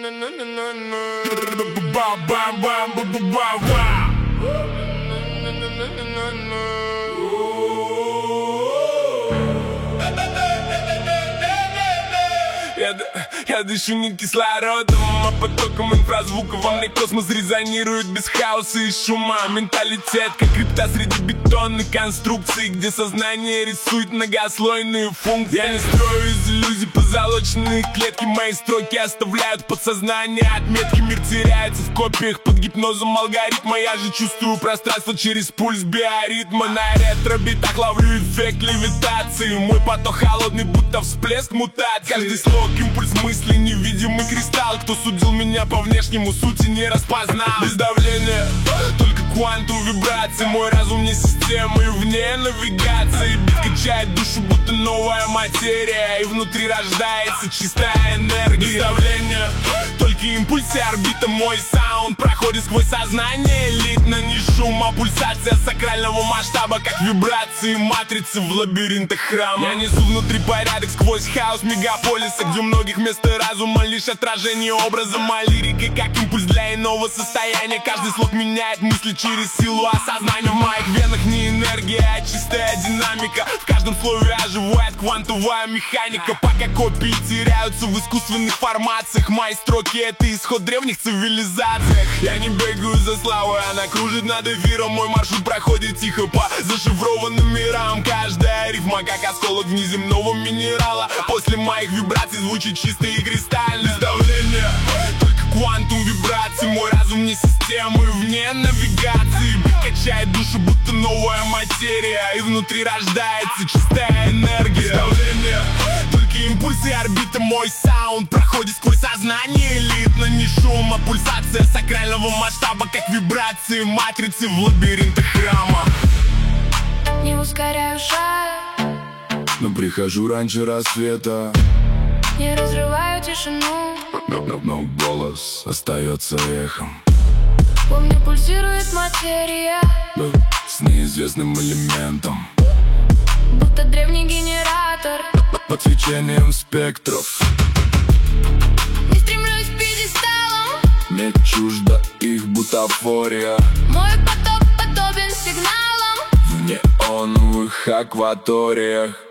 Я дышу не кислородом, а потоком инфразвука. Во мне космос резонирует без хаоса и шума. Менталитет, как крипта среди бетонной конструкции, где сознание рисует многослойные функции. Я не строю из иллюзий позолоченные клетки. Мои строки оставляют подсознание отметки. Мир теряется в копиях под гипнозом алгоритма. Я же чувствую пространство через пульс биоритма. На ретро-битах ловлю эффект левитации. Мой поток холодный, будто всплеск мутации. Каждый слог импульс мысли, невидимый кристалл. Кто судил меня по внешнему, сути не распознал. Без давления, только квантум вибраций. Мой разум не система и вне навигации. Бит качает душу, будто новая материя, и внутри рождается чистая энергия. Без давления, только импульсы орбита. Мой саунд проходит сквозь сознание элитно. Не шум, а пульсация сакрального масштаба, как вибрации матрицы в лабиринтах храма. Я несу внутри порядок сквозь хаос мегаполиса, где у многих вместо разума лишь отражение образа. Моя лирика как импульс для иного состояния. Каждый слог меняет мысли через силу осознания. В моих венах не энергия, а чистая динамика. В каждом слове оживает квантовая механика. Пока копии теряются в искусственных формациях, мои строки — это исход древних цивилизаций. Я не бегаю за славой, она кружит над эфиром. Мой маршрут проходит тихо по зашифрованным мирам. Каждая рифма как осколок внеземного минерала. После моих вибраций звучит чисто и кристально. Без давления, только квантум вибраций. Мой разум не система и вне навигации. Бит качает душу, будто новая материя, и внутри рождается чистая энергия. Без давления, только импульсы орбиты. Мой саунд проходит сквозь сознание элитно. Не шум, а пульсация сакрального масштаба, как вибрации матрицы в лабиринтах храма. Не ускоряю шаг, но прихожу раньше рассвета. не разрываю тишину, Но голос остается эхом. помню, пульсирует материя, С неизвестным элементом, будто древний генератор. под свечением спектров. Не стремлюсь к пьедесталам, Мне чужда их бутафория. мой поток подобен сигналам. В неоновых акваториях